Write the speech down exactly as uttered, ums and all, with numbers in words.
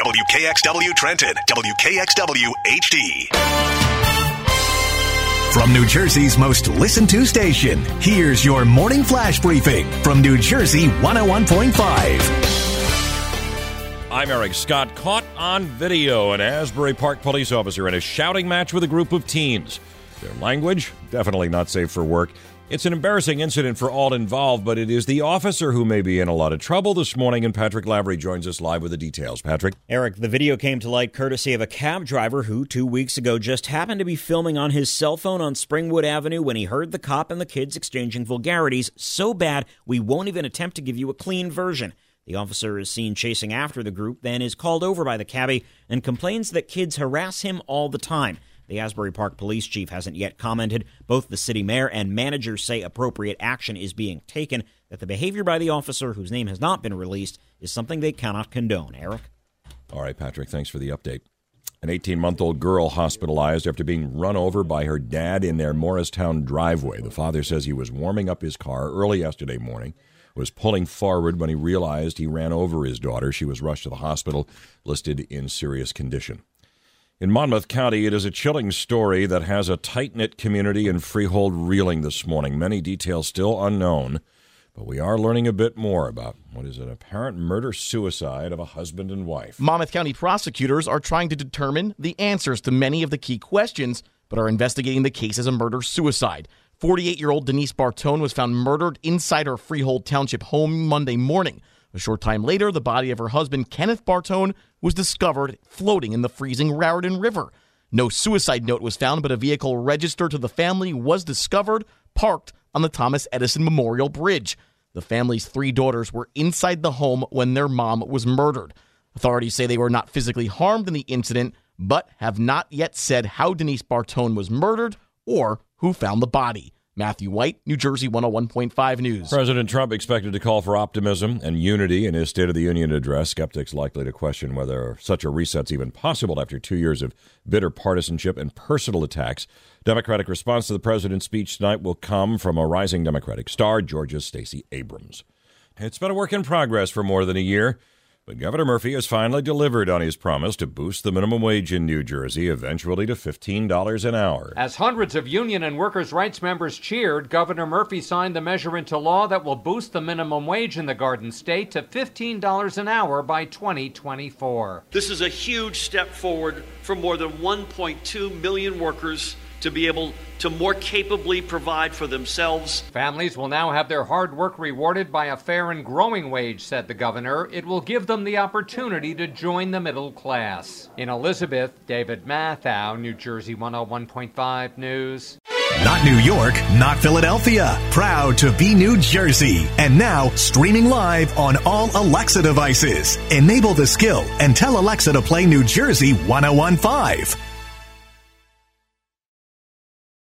W K X W Trenton, W K X W H D. From New Jersey's most listened to station, here's your morning flash briefing from New Jersey one oh one point five. I'm Eric Scott. Caught on video, an Asbury Park police officer in a shouting match with a group of teens. Their language, definitely not safe for work. It's an embarrassing incident for all involved, but it is the officer who may be in a lot of trouble this morning, and Patrick Lavery joins us live with the details. Patrick? Eric, the video came to light courtesy of a cab driver who, two weeks ago, just happened to be filming on his cell phone on Springwood Avenue when he heard the cop and the kids exchanging vulgarities so bad we won't even attempt to give you a clean version. The officer is seen chasing after the group, then is called over by the cabbie and complains that kids harass him all the time. The Asbury Park police chief hasn't yet commented. Both the city mayor and managers say appropriate action is being taken, that the behavior by the officer, whose name has not been released, is something they cannot condone. Eric? All right, Patrick, thanks for the update. An eighteen-month-old girl hospitalized after being run over by her dad in their Morristown driveway. The father says he was warming up his car early yesterday morning, was pulling forward when he realized he ran over his daughter. She was rushed to the hospital, listed in serious condition. In Monmouth County, it is a chilling story that has a tight-knit community in Freehold reeling this morning. Many details still unknown, but we are learning a bit more about what is an apparent murder-suicide of a husband and wife. Monmouth County prosecutors are trying to determine the answers to many of the key questions, but are investigating the case as a murder-suicide. forty-eight-year-old Denise Bartone was found murdered inside her Freehold Township home Monday morning. A short time later, the body of her husband, Kenneth Bartone, was discovered floating in the freezing Raritan River. No suicide note was found, but a vehicle registered to the family was discovered, parked on the Thomas Edison Memorial Bridge. The family's three daughters were inside the home when their mom was murdered. Authorities say they were not physically harmed in the incident, but have not yet said how Denise Bartone was murdered or who found the body. Matthew White, New Jersey one oh one point five News. President Trump expected to call for optimism and unity in his State of the Union address. Skeptics likely to question whether such a reset's even possible after two years of bitter partisanship and personal attacks. Democratic response to the president's speech tonight will come from a rising Democratic star, Georgia's Stacey Abrams. It's been a work in progress for more than a year, but Governor Murphy has finally delivered on his promise to boost the minimum wage in New Jersey, eventually to fifteen dollars an hour. As hundreds of union and workers' rights members cheered, Governor Murphy signed the measure into law that will boost the minimum wage in the Garden State to fifteen dollars an hour by twenty twenty-four. This is a huge step forward for more than one point two million workers to be able to more capably provide for themselves. Families will now have their hard work rewarded by a fair and growing wage, said the governor. It will give them the opportunity to join the middle class. In Elizabeth, David Matthau, New Jersey one oh one point five News. Not New York, not Philadelphia. Proud to be New Jersey. And now, streaming live on all Alexa devices. Enable the skill and tell Alexa to play New Jersey one oh one point five.